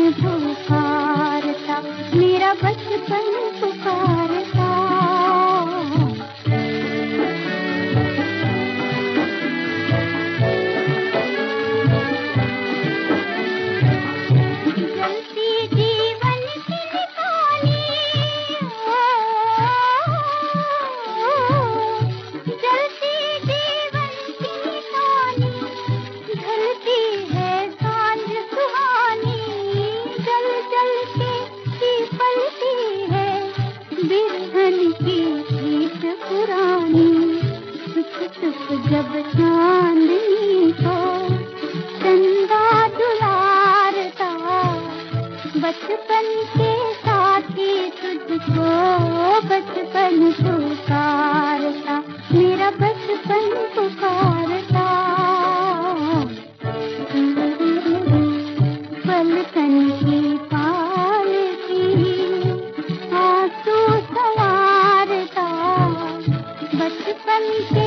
पुकारता, मेरा बचपन पुकारता। जलती जीवन की निशानी, जलती जीवन की निशानी, ढलती है सांझ सुहानी। जल जल के पलती है बिरहन की प्रीत पुरानी। चुप चुप जब चांदनी को चंदा दुलारता, बचपन के साथी तुझको बचपन पुकारता, मेरा बचपन पुकारता। पलकन की पालकी आंसू संवारता, बचपन के